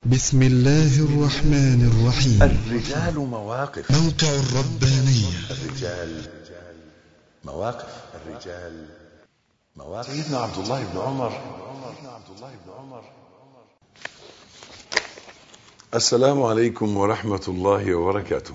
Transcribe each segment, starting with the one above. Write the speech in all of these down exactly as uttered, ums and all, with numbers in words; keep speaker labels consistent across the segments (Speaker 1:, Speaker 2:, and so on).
Speaker 1: بسم الله الرحمن الرحيم.
Speaker 2: الرجال مواقف.
Speaker 1: موقع الربانية.
Speaker 2: الرجال مواقف. الرجال مواقف. سيدنا عبد الله بن عمر. السلام عليكم ورحمة الله وبركاته.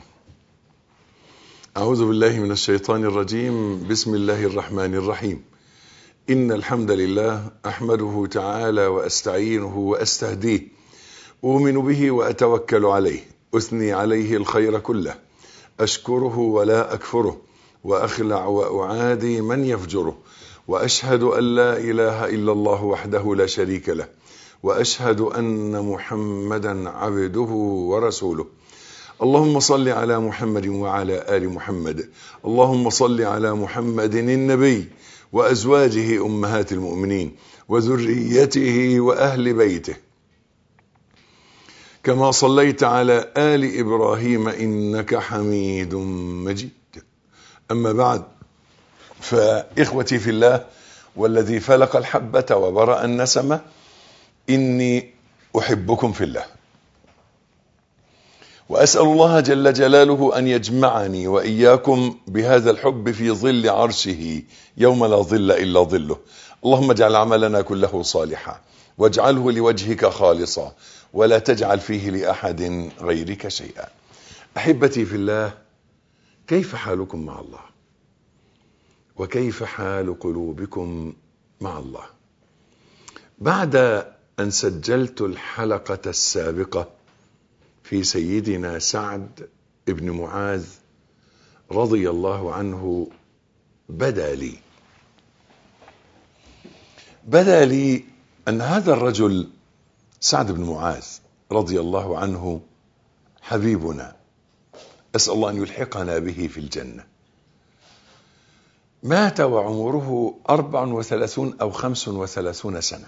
Speaker 2: أعوذ بالله من الشيطان الرجيم. بسم الله الرحمن الرحيم. إن الحمد لله أحمده تعالى وأستعينه وأستهديه، أؤمن به وأتوكل عليه، أثني عليه الخير كله، أشكره ولا أكفره، وأخلع وأعادي من يفجره، وأشهد أن لا إله إلا الله وحده لا شريك له، وأشهد أن محمدا عبده ورسوله. اللهم صل على محمد وعلى آل محمد. اللهم صل على محمد النبي وأزواجه أمهات المؤمنين وذريته وأهل بيته، كما صليت على آل إبراهيم إنك حميد مجيد. أما بعد، فإخوتي في الله والذي فلق الحبة وبرأ النسمة، إني أحبكم في الله، وأسأل الله جل جلاله أن يجمعني وإياكم بهذا الحب في ظل عرشه يوم لا ظل إلا ظله. اللهم اجعل عملنا كله صالحا، واجعله لوجهك خالصا، ولا تجعل فيه لأحد غيرك شيئا. أحبتي في الله، كيف حالكم مع الله؟ وكيف حال قلوبكم مع الله؟ بعد أن سجلت الحلقة السابقة في سيدنا سعد بن معاذ رضي الله عنه، بدا لي بدا لي أن هذا الرجل سعد بن معاذ رضي الله عنه حبيبنا، أسأل الله أن يلحقنا به في الجنة. مات وعمره أربع وثلاثون أو خمس وثلاثون سنة،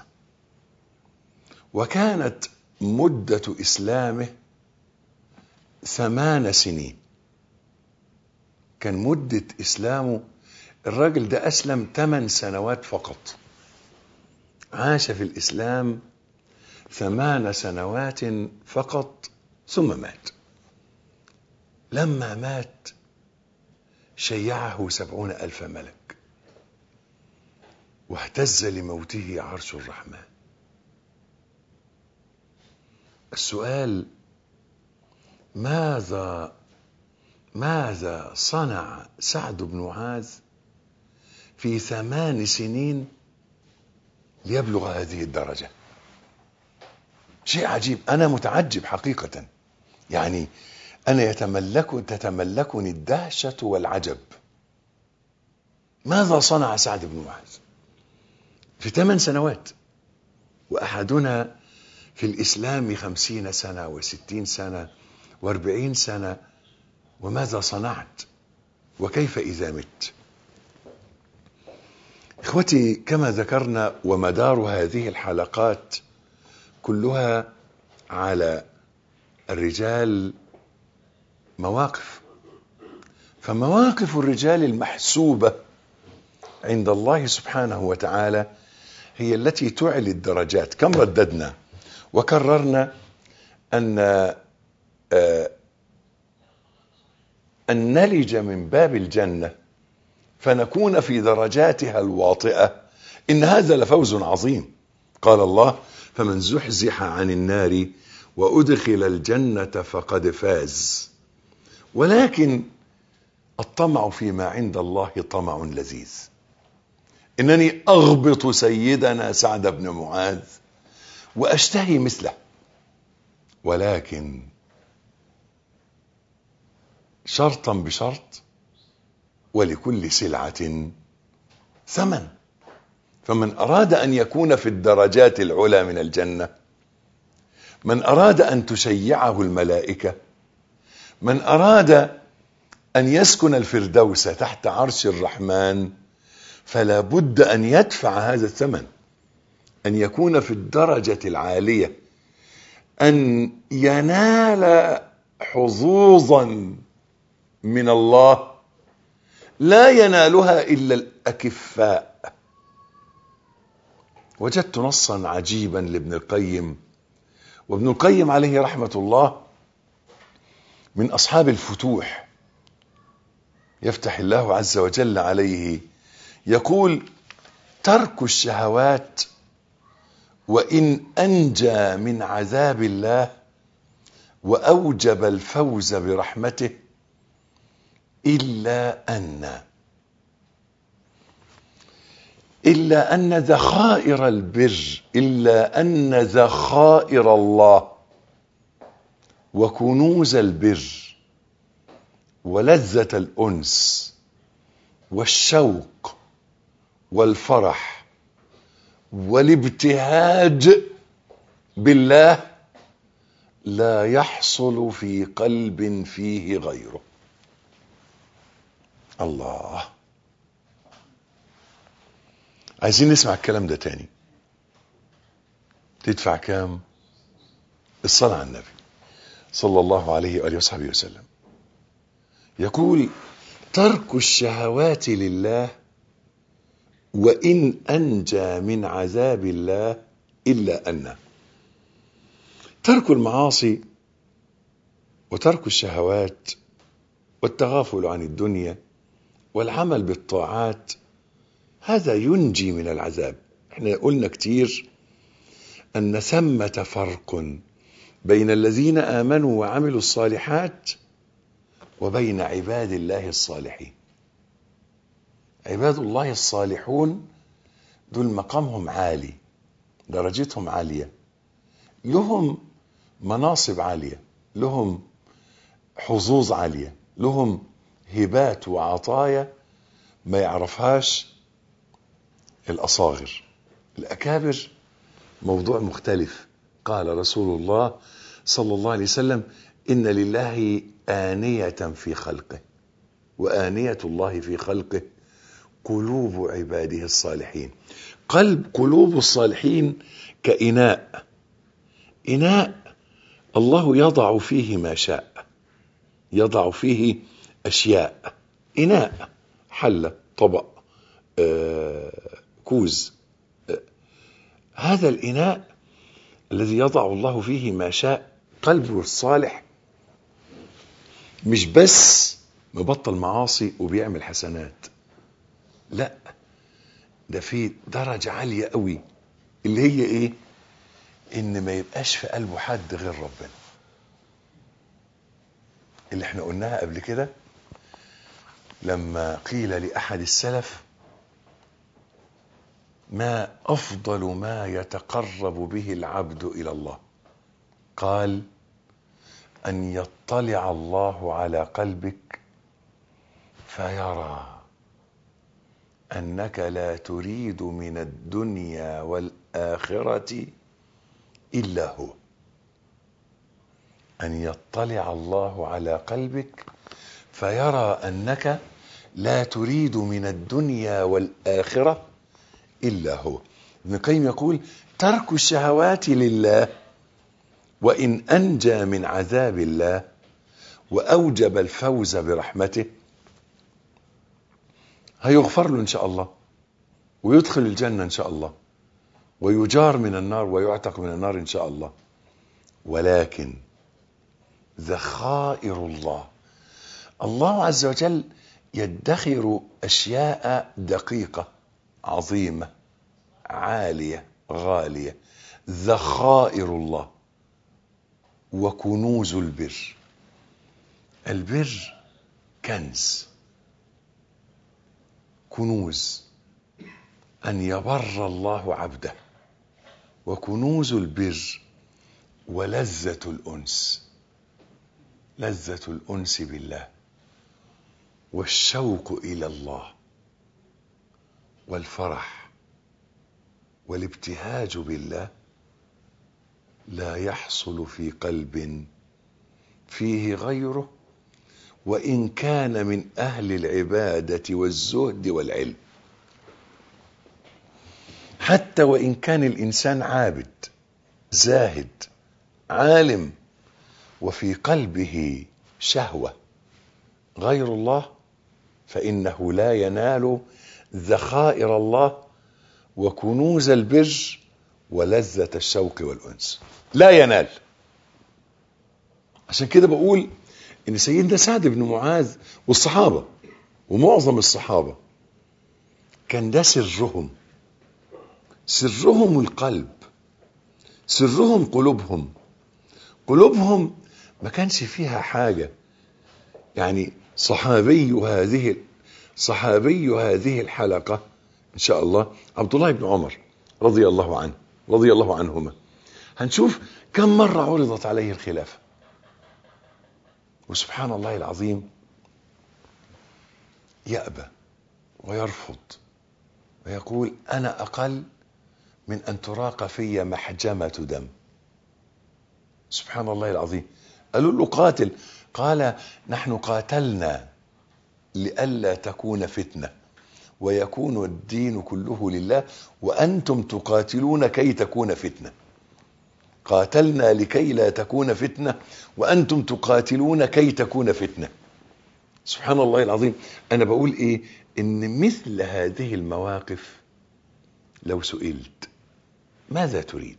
Speaker 2: وكانت مدة إسلامه ثمان سنين. كان مدة إسلامه، الراجل ده أسلم ثمان سنوات فقط، عاش في الإسلام ثمان سنوات فقط ثم مات. لما مات شيعه سبعون ألف ملك، واهتز لموته عرش الرحمن. السؤال: ماذا ماذا صنع سعد بن معاذ في ثمان سنين ليبلغ هذه الدرجة؟ شيء عجيب، أنا متعجب حقيقة. يعني أنا يتملك تتملكني الدهشة والعجب. ماذا صنع سعد بن معاذ في ثمان سنوات؟ وأحدنا في الإسلام خمسين سنة وستين سنة واربعين سنة، وماذا صنعت؟ وكيف إذا مت؟ إخوتي، كما ذكرنا، ومدار هذه الحلقات كلها على الرجال مواقف. فمواقف الرجال المحسوبة عند الله سبحانه وتعالى هي التي تعلي الدرجات. كم رددنا وكررنا أن أن نلج من باب الجنة فنكون في درجاتها الواطئة، إن هذا لفوز عظيم. قال الله: فمن زحزح عن النار وأدخل الجنة فقد فاز. ولكن الطمع فيما عند الله طمع لذيذ. إنني أغبط سيدنا سعد بن معاذ وأشتهي مثله، ولكن شرطا بشرط، ولكل سلعة ثمن. فمن أراد أن يكون في الدرجات العلى من الجنة، من أراد أن تشيعه الملائكة، من أراد أن يسكن الفردوس تحت عرش الرحمن، فلا بد أن يدفع هذا الثمن، أن يكون في الدرجة العالية، أن ينال حظوظا من الله لا ينالها إلا الأكفاء. وجدت نصا عجيبا لابن القيم وابن القيم عليه رحمة الله من أصحاب الفتوح، يفتح الله عز وجل عليه، يقول: ترك الشهوات وإن أنجى من عذاب الله وأوجب الفوز برحمته إلا أن إلا أن ذخائر البر إلا أن ذخائر الله وكنوز البر ولذة الأنس والشوق والفرح والابتهاج بالله لا يحصل في قلب فيه غيره. الله، عايزين نسمع الكلام ده تاني. تدفع كام؟ الصلاة على النبي صلى الله عليه وآله وصحبه وسلم. يقول: ترك الشهوات لله وإن أنجى من عذاب الله إلا أن ترك المعاصي وترك الشهوات والتغافل عن الدنيا والعمل بالطاعات هذا ينجي من العذاب. احنا قلنا كتير أن ثمة فرق بين الذين آمنوا وعملوا الصالحات وبين عباد الله الصالحين. عباد الله الصالحون دول مقامهم عالي، درجتهم عالية، لهم مناصب عالية، لهم حظوظ عالية، لهم هبات وعطايا ما يعرفهاش الأصاغر. الأكابر موضوع مختلف. قال رسول الله صلى الله عليه وسلم: إن لله آنية في خلقه وآنية الله في خلقه قلوب عباده الصالحين. قلب قلوب الصالحين كإناء، إناء الله يضع فيه ما شاء، يضع فيه أشياء. إناء، حلة، طبق، آه، كوز. آه، هذا الإناء الذي يضع الله فيه ما شاء. قلبه الصالح مش بس مبطل معاصي وبيعمل حسنات، لا، ده في درجة عالية قوي اللي هي ايه؟ ان ما يبقاش في قلبه حد غير ربنا، اللي احنا قلناها قبل كده لما قيل لأحد السلف: ما أفضل ما يتقرب به العبد إلى الله؟ قال: أن يطلع الله على قلبك فيرى أنك لا تريد من الدنيا والآخرة إلا هو. أن يطلع الله على قلبك فيرى أنك لا تريد من الدنيا والآخرة إلا هو. ابن القيم يقول: ترك الشهوات لله وإن أنجى من عذاب الله وأوجب الفوز برحمته هيغفر له إن شاء الله ويدخل الجنة إن شاء الله ويجار من النار ويعتق من النار إن شاء الله. ولكن ذخائر الله، الله عز وجل يدخر أشياء دقيقة عظيمة عالية غالية. ذخائر الله وكنوز البر. البر كنز، كنوز أن يبر الله عبده، وكنوز البر ولذة الأنس، لذة الأنس بالله والشوق إلى الله والفرح والابتهاج بالله لا يحصل في قلب فيه غيره وإن كان من أهل العبادة والزهد والعلم. حتى وإن كان الإنسان عابد زاهد عالم وفي قلبه شهوة غير الله فإنه لا ينال ذخائر الله وكنوز البر ولذة الشوق والأنس، لا ينال. عشان كده بقول ان سيدنا سعد بن معاذ والصحابة ومعظم الصحابة كان ده سرهم، سرهم القلب، سرهم قلوبهم. قلوبهم ما كانش فيها حاجة. يعني صحابي هذه صحابي هذه الحلقة إن شاء الله عبد الله بن عمر رضي الله عنه رضي الله عنهما. هنشوف كم مرة عرضت عليه الخلافة، وسبحان الله العظيم يأبى ويرفض ويقول أنا أقل من أن تراق في محجمة دم. سبحان الله العظيم. قالوا له قاتل، قال نحن قاتلنا لئلا تكون فتنة ويكون الدين كله لله وأنتم تقاتلون كي تكون فتنة. قاتلنا لكي لا تكون فتنة وأنتم تقاتلون كي تكون فتنة. سبحان الله العظيم. أنا بقول إيه؟ إن مثل هذه المواقف لو سئلت ماذا تريد؟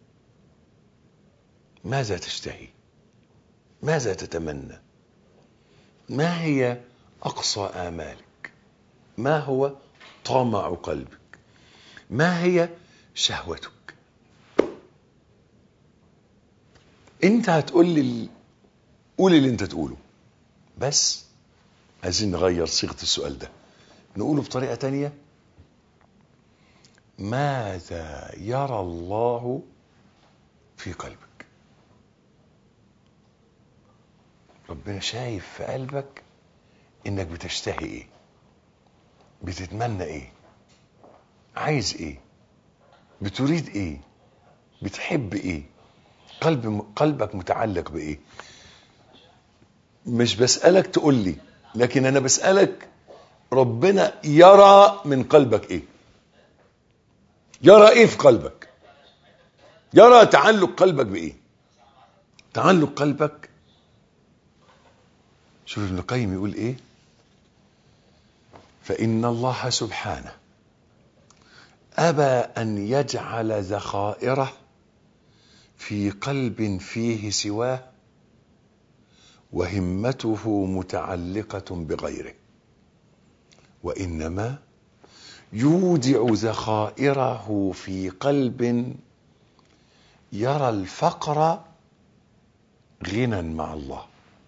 Speaker 2: ماذا تشتهي؟ ماذا تتمنى؟ ما هي أقصى آمالك؟ ما هو طمع قلبك؟ ما هي شهوتك؟ انت هتقول لي قول اللي انت تقوله، بس عايزين نغير صيغة السؤال ده، نقوله بطريقة تانية. ماذا يرى الله في قلبك؟ ربنا شايف في قلبك انك بتشتهي ايه، بتتمنى ايه، عايز ايه، بتريد ايه، بتحب ايه، قلب قلبك متعلق بايه. مش بسألك تقول لي، لكن انا بسألك ربنا يرى من قلبك ايه، يرى ايه في قلبك، يرى تعلق قلبك بايه. تعلق قلبك، شوف ابن القيم يقول ايه: فإن الله سبحانه أبى أن يجعل ذخائره في قلب فيه سواه وهمته متعلقة بغيره، وإنما يودع ذخائره في قلب يرى الفقر غنى مع الله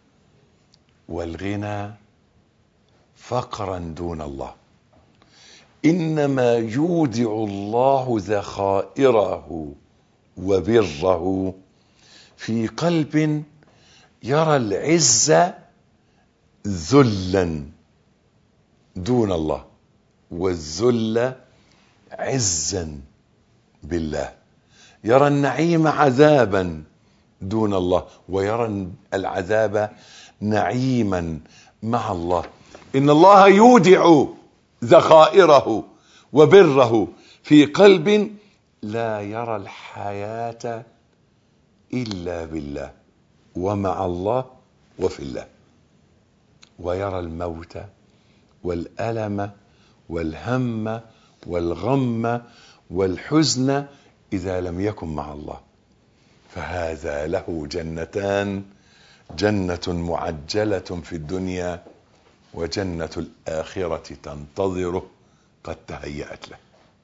Speaker 2: والغنى فقرا دون الله. إنما يودع الله ذخائره وبره في قلب يرى العز ذلا دون الله والذل عزا بالله، يرى النعيم عذابا دون الله ويرى العذاب نعيما مع الله. إن الله يودع ذخائره وبره في قلب لا يرى الحياة إلا بالله ومع الله وفي الله، ويرى الموت والألم والهم والغم والحزن إذا لم يكن مع الله. فهذا له جنتان، جنة معجلة في الدنيا وجنة الآخرة تنتظره قد تهيأت له.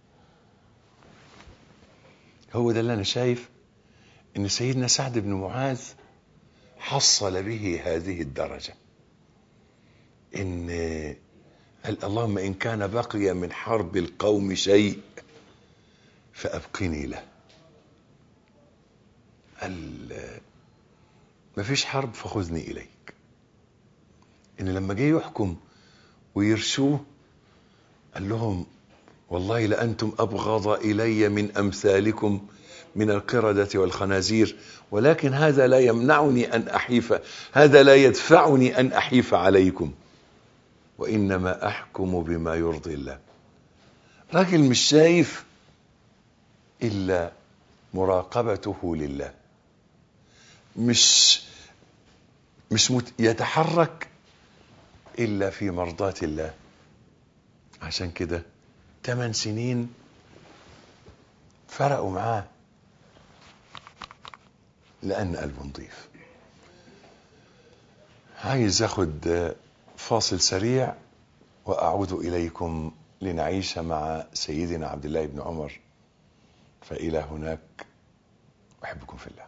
Speaker 2: هو ده اللي أنا شايف إن سيدنا سعد بن معاذ حصل به هذه الدرجة، إن قال اللهم إن كان بقي من حرب القوم شيء فأبقني له. قال ما فيش حرب فخذني إليك. إن لما جه يحكم ويرشوه قال لهم والله لأنتم أبغض إلي من أمثالكم من القردة والخنازير، ولكن هذا لا يمنعني أن أحيف، هذا لا يدفعني أن أحيف عليكم، وإنما أحكم بما يرضي الله. راجل مش شايف إلا مراقبته لله، مش مش مت يتحرك إلا في مرضاة الله. عشان كده ثمان سنين فرقوا معاه لأن قلبه نظيف. عايز اخد فاصل سريع واعود اليكم لنعيش مع سيدنا عبد الله بن عمر. فإلى هناك، احبكم في الله.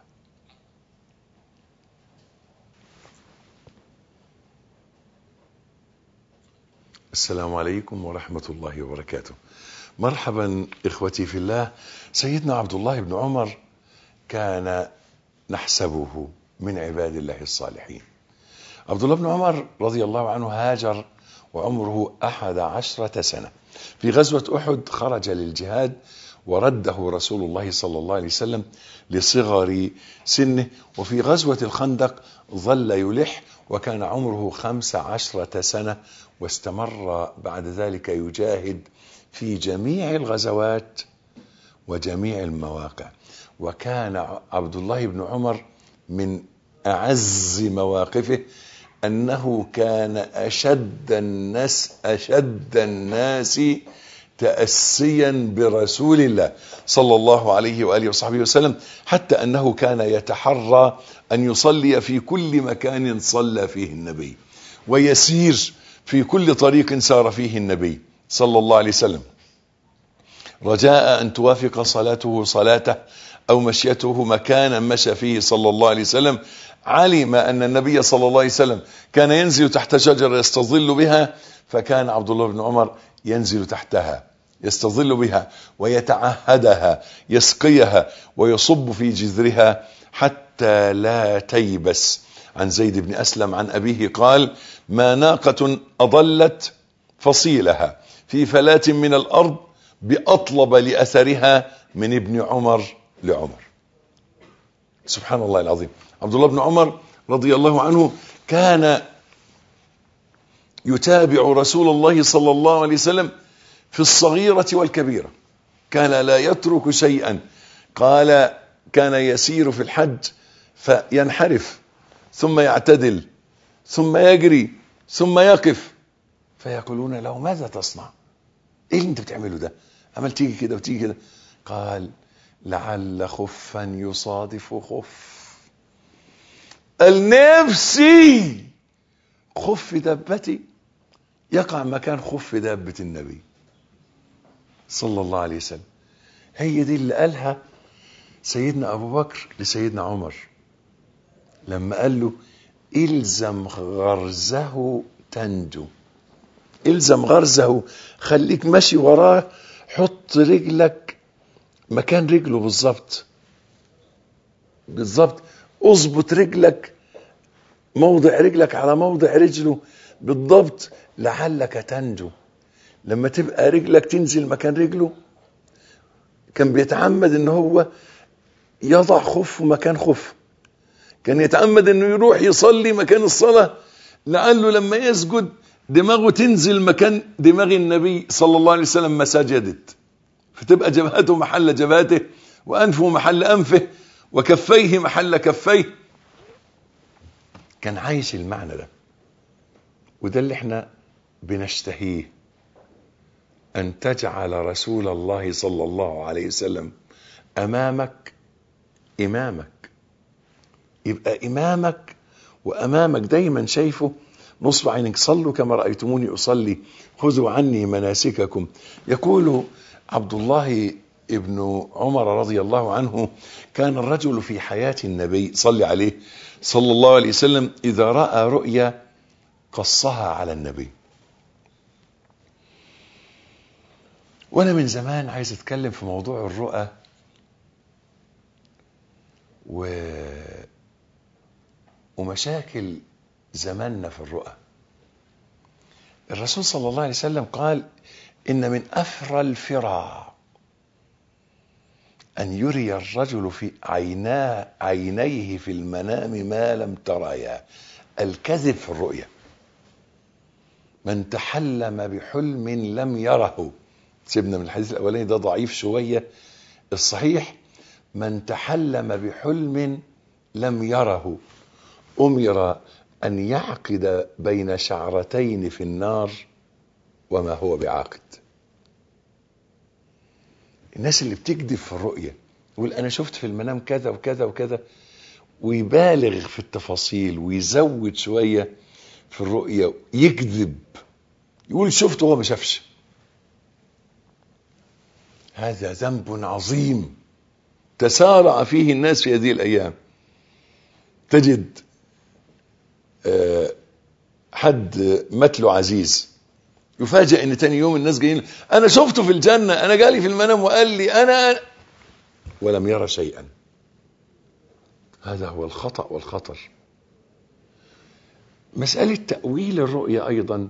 Speaker 2: السلام عليكم ورحمة الله وبركاته. مرحبا إخوتي في الله. سيدنا عبد الله بن عمر كان نحسبه من عباد الله الصالحين. عبد الله بن عمر رضي الله عنه هاجر وعمره أحد عشرة سنة. في غزوة أحد خرج للجهاد ورده رسول الله صلى الله عليه وسلم لصغر سنه. وفي غزوة الخندق ظل يلح وكان عمره خمس عشرة سنة، واستمر بعد ذلك يجاهد في جميع الغزوات وجميع المواقع. وكان عبد الله بن عمر من أعز مواقفه أنه كان أشد الناس أشد الناس تأسيا برسول الله صلى الله عليه وآله وصحبه وسلم، حتى أنه كان يتحرى أن يصلي في كل مكان صلى فيه النبي، ويسير في كل طريق سار فيه النبي صلى الله عليه وسلم، رجاء أن توافق صلاته صلاته أو مشيته مكانا مشى فيه صلى الله عليه وسلم. علم أن النبي صلى الله عليه وسلم كان ينزل تحت شجرة يستظل بها، فكان عبد الله بن عمر ينزل تحتها يستظل بها ويتعهدها، يسقيها ويصب في جذرها حتى لا تيبس. عن زيد بن أسلم عن أبيه قال: ما ناقة أضلت فصيلها في فلاة من الأرض بأطلب لأثرها من ابن عمر لعمر. سبحان الله العظيم. عبد الله بن عمر رضي الله عنه كان يتابع رسول الله صلى الله عليه وسلم في الصغيرة والكبيرة، كان لا يترك شيئا. قال: كان يسير في الحج فينحرف ثم يعتدل ثم يجري ثم يقف، فيقولون له: ماذا تصنع؟ ايه اللي انت بتعمله ده؟ عمال تيجي كده وتيجي كده. قال: لعل خفا يصادف خف. النفسي خف دابتي يقع مكان خف دابة النبي صلى الله عليه وسلم. هي دي اللي قالها سيدنا أبو بكر لسيدنا عمر لما قال له: إلزم غرزه تنجو. إلزم غرزه، خليك ماشي وراه، حط رجلك مكان رجله بالظبط بالظبط، اظبط رجلك موضع رجلك على موضع رجله بالضبط لعلك تنجو. لما تبقى رجلك تنزل مكان رجله، كان بيتعمد ان هو يضع خف مكان خف، كان يتعمد انه يروح يصلي مكان الصلاة لعله لما يسجد دماغه تنزل مكان دماغ النبي صلى الله عليه وسلم ما سجدت، فتبقى جبهته محل جبهته وأنفه محل أنفه وكفيه محل كفيه. كان عايش المعنى ده، وده اللي احنا بنشتهيه، أن تجعل رسول الله صلى الله عليه وسلم أمامك إمامك، يبقى إمامك وأمامك دايما شايفه. نصب عينك، صلوا كما رأيتموني أصلي خذوا عني مناسككم. يقول عبد الله ابن عمر رضي الله عنه: كان الرجل في حياة النبي صلى عليه صلى الله عليه وسلم إذا رأى رؤيا قصها على النبي. وأنا من زمان عايز أتكلم في موضوع الرؤى و... ومشاكل زماننا في الرؤى. الرسول صلى الله عليه وسلم قال: إن من أفرى الفرى أن يري الرجل في عيناه عينيه في المنام ما لم تريا. الكذب في الرؤيا. من تحلم بحلم لم يره. سيبنا من الحديث الأولاني ده ضعيف شوية، الصحيح من تحلم بحلم لم يره أمر أن يعقد بين شعرتين في النار وما هو بعاقد. الناس اللي بتكذب في الرؤية يقول أنا شفت في المنام كذا وكذا وكذا، ويبالغ في التفاصيل ويزود شوية في الرؤية، يكذب، يقول شفت وهو ما شافش. هذا ذنب عظيم تسارع فيه الناس في هذه الأيام. تجد حد مثله عزيز يفاجئ ان تاني يوم الناس جايين، انا شفته في الجنة، انا جالي في المنام وقال لي انا، ولم يرى شيئا. هذا هو الخطأ والخطر. مسألة تأويل الرؤيا ايضا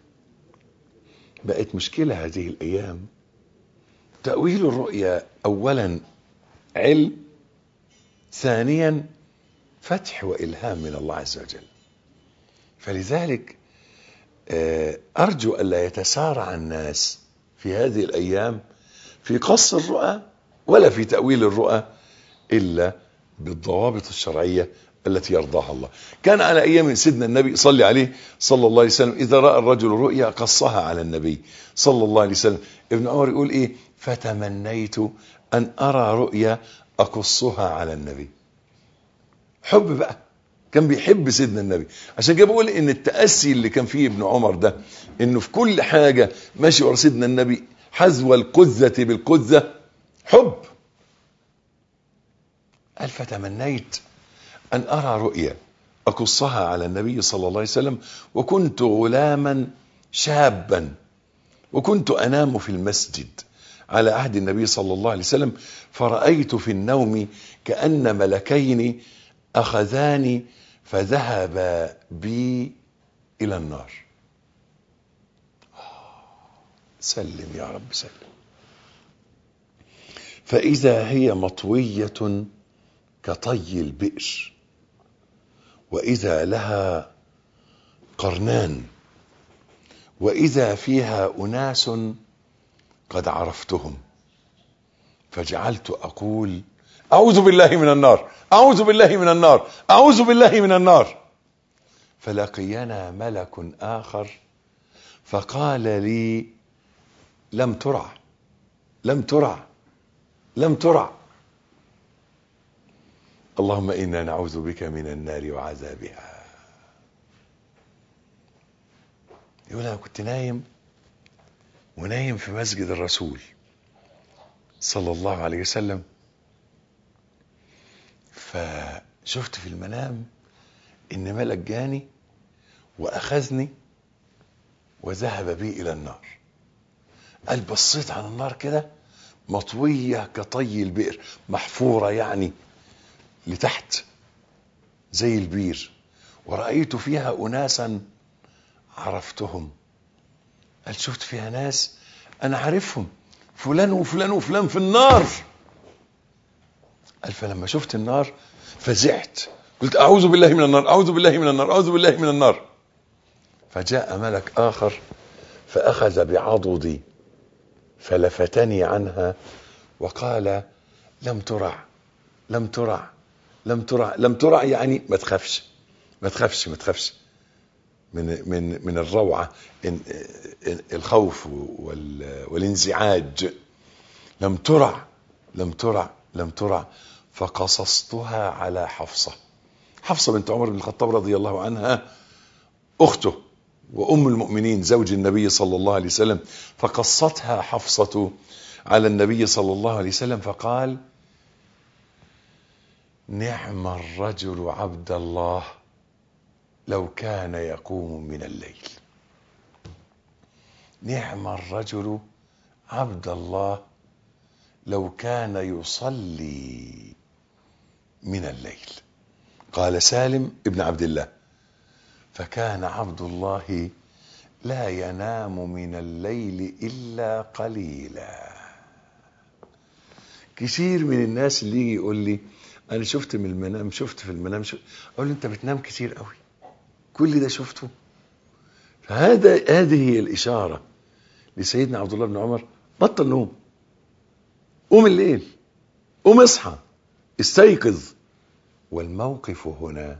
Speaker 2: بقت مشكلة هذه الايام. تأويل الرؤيا اولا علم، ثانيا فتح والهام من الله عز وجل. فلذلك أرجو ألا يتسارع الناس في هذه الأيام في قص الرؤى ولا في تأويل الرؤى إلا بالضوابط الشرعية التي يرضاها الله. كان على أيام سيدنا النبي صلى عليه صلى الله عليه وسلم إذا رأى الرجل رؤيا قصها على النبي صلى الله عليه وسلم. ابن عمر يقول إيه؟ فتمنيت أن أرى رؤيا أقصها على النبي. حب بقى، كان بيحب سيدنا النبي. عشان كده بقول ان التأسي اللي كان فيه ابن عمر ده، انه في كل حاجة ماشي ورا سيدنا النبي حذو القذة بالقذة، حب. قال فتمنيت ان ارى رؤيا اقصها على النبي صلى الله عليه وسلم، وكنت غلاما شابا، وكنت انام في المسجد على عهد النبي صلى الله عليه وسلم، فرأيت في النوم كأن ملكين أخذاني فذهب بي إلى النار. سلم يا رب سلم. فإذا هي مطوية كطي البئر، وإذا لها قرنان، وإذا فيها أناس قد عرفتهم، فجعلت أقول أعوذ بالله من النار، أعوذ بالله من النار، أعوذ بالله من النار. فلقينا ملك آخر فقال لي لم ترع، لم ترع، لم ترع. اللهم إنا نعوذ بك من النار وعذابها. يقول أنا كنت نايم، ونايم في مسجد الرسول صلى الله عليه وسلم، فشفت في المنام ان ملك جاني واخذني وذهب بي الى النار. قال بصيت على النار كده مطوية كطي البئر، محفورة يعني لتحت زي البير، ورأيت فيها أناسا عرفتهم. قال شفت فيها ناس أنا عارفهم، فلان وفلان وفلان في النار. قال فلما شفت النار فزعت، قلت أعوذ بالله من النار، أعوذ بالله من النار، أعوذ بالله من النار. فجاء ملك آخر فأخذ بعضدي فلفتني عنها وقال لم ترع، لم ترع، لم ترع. لم ترع يعني ما تخافش، ما تخافش، ما تخافش من من من الروعة، الخوف والانزعاج. لم ترع، لم ترع، لم ترع. فقصصتها على حفصة. حفصة بنت عمر بن الخطاب رضي الله عنها، أخته وأم المؤمنين زوج النبي صلى الله عليه وسلم. فقصتها حفصة على النبي صلى الله عليه وسلم فقال نعم الرجل عبد الله لو كان يقوم من الليل. نعم الرجل عبد الله لو كان يصلي من الليل. قال سالم ابن عبد الله فكان عبد الله لا ينام من الليل إلا قليلا. كثير من الناس اللي يجي يقول لي أنا شفت من المنام، شفت في المنام، شفت. أقول له أنت بتنام كتير قوي، كل ده شفته. فهذا هذه هي الإشارة لسيدنا عبد الله بن عمر، بطل نوم، قوم الليل، قوم اصحى، استيقظ. والموقف هنا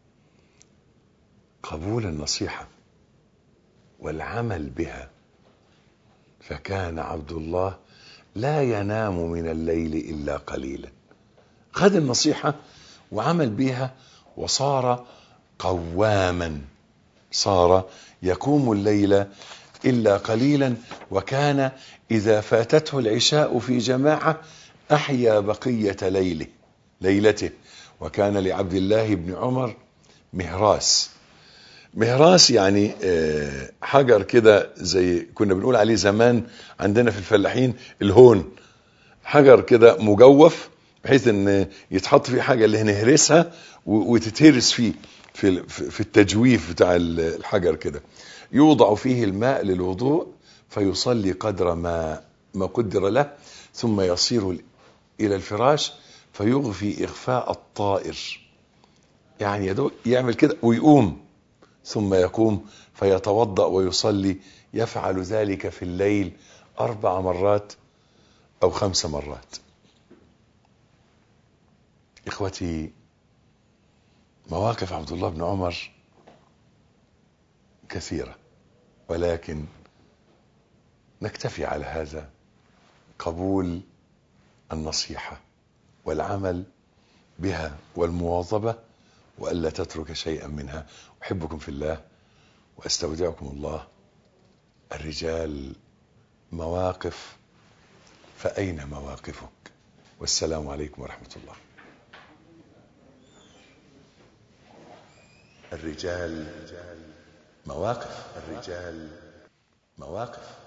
Speaker 2: قبول النصيحة والعمل بها. فكان عبد الله لا ينام من الليل إلا قليلا. خذ النصيحة وعمل بها وصار قواما، صار يقوم الليل إلا قليلا، وكان إذا فاتته العشاء في جماعة أحيا بقية ليله ليلته. وكان لعبد الله بن عمر مهراس. مهراس يعني حجر كده زي كنا بنقول عليه زمان عندنا في الفلاحين الهون، حجر كده مجوف بحيث ان يتحط فيه حاجة اللي نهرسها وتتهرس فيه في في التجويف بتاع الحجر كده. يوضع فيه الماء للوضوء فيصلي قدر ما ما قدر له، ثم يصير الى الفراش فيغفي اغفاء الطائر، يعني يدو يعمل كده ويقوم، ثم يقوم فيتوضأ ويصلي. يفعل ذلك في الليل أربع مرات أو خمس مرات. إخوتي، مواقف عبد الله بن عمر كثيرة، ولكن نكتفي على هذا. قبول النصيحة والعمل بها والمواظبة، وألا تترك شيئا منها. أحبكم في الله وأستودعكم الله. الرجال مواقف، فأين مواقفك؟ والسلام عليكم ورحمة الله. الرجال مواقف، الرجال مواقف.